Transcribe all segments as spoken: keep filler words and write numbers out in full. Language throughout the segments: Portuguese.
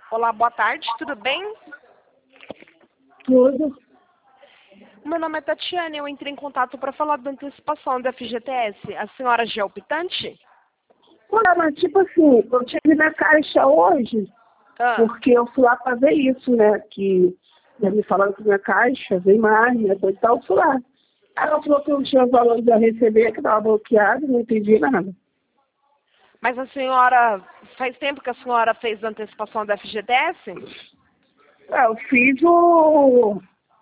Olá, boa tarde, tudo bem? Tudo. Meu nome é Tatiane, eu entrei em contato para falar da antecipação da F G T S. A senhora já é optante? Olha, mas tipo assim, eu tive na caixa hoje, Ah, porque eu fui lá pra ver isso, né? Que já me falaram que minha caixa vem mais, né? Coisa e tal, eu fui lá. Aí ela falou que eu tinha valores a receber, que estava bloqueado, não entendi nada. mas a senhora, faz tempo que a senhora fez a antecipação da F G T S? Ah, eu fiz o,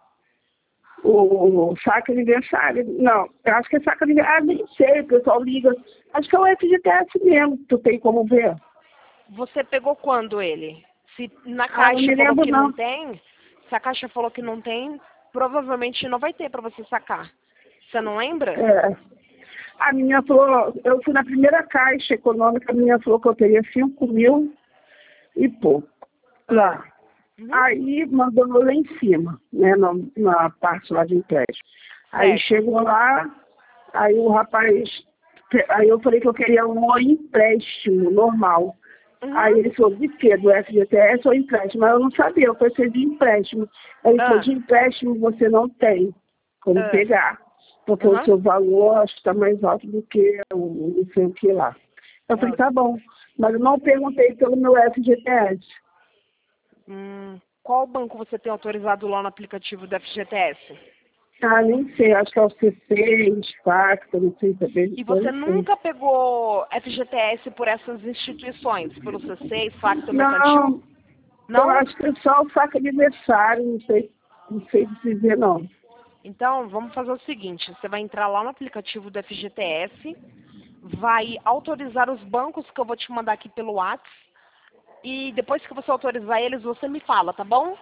o saque aniversário. Não, eu acho que é saque aniversário. Ah, nem sei, o pessoal liga. Acho que é o F G T S mesmo, tu tem como ver. Você pegou quando ele? Se na Ah, não caixa me falou lembro que não não. tem, se a caixa falou que não tem, provavelmente não vai ter para você sacar. Você não lembra? É. A minha falou, eu fui na primeira caixa econômica, a minha falou que eu teria cinco mil e pouco Ah. lá. Uhum. Aí mandou lá em cima, né, na, na parte lá de empréstimo. Aí Certo. chegou lá, aí o rapaz, aí eu falei que eu queria um empréstimo normal. Aí Uhum. ele falou, de quê? Do F G T S ou empréstimo? Mas eu não sabia, eu pensei de empréstimo. Aí ele falou, Ah. de empréstimo você não tem como Ah. pegar, porque o Uhum. seu valor acho que está mais alto do que o não sei o que lá. Eu falei, Ah. tá bom. Mas eu não perguntei pelo meu F G T S. Hum, qual banco você tem autorizado lá no aplicativo da F G T S? Ah, nem sei, acho que é o C seis, Facta, não sei também, E eu você não sei. nunca pegou F G T S por essas instituições, pelo C seis, Facto Mercantil? Não, eu Não? acho que é só o saque aniversário, não sei, não sei dizer não. Então, vamos fazer o seguinte, você vai entrar lá no aplicativo do F G T S, vai autorizar os bancos que eu vou te mandar aqui pelo WhatsApp, e depois que você autorizar eles, você me fala, tá bom?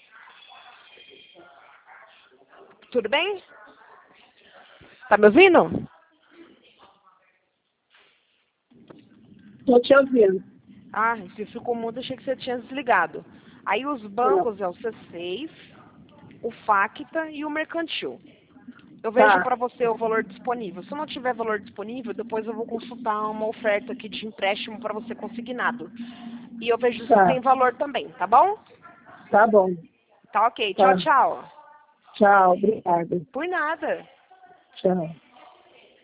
Tudo bem? Tá me ouvindo? Estou te ouvindo. Ah, se ficou mudo, achei que você tinha desligado. Aí os Não. bancos é o C seis, o Facta e o Mercantil. Eu vejo Tá, para você o valor disponível. Se não tiver valor disponível, depois eu vou consultar uma oferta aqui de empréstimo para você consignado. E eu vejo se tem tá, valor também, tá bom? tá bom. Tá ok. Tchau, Tá. tchau. Tchau, obrigada. Por nada. Tchau.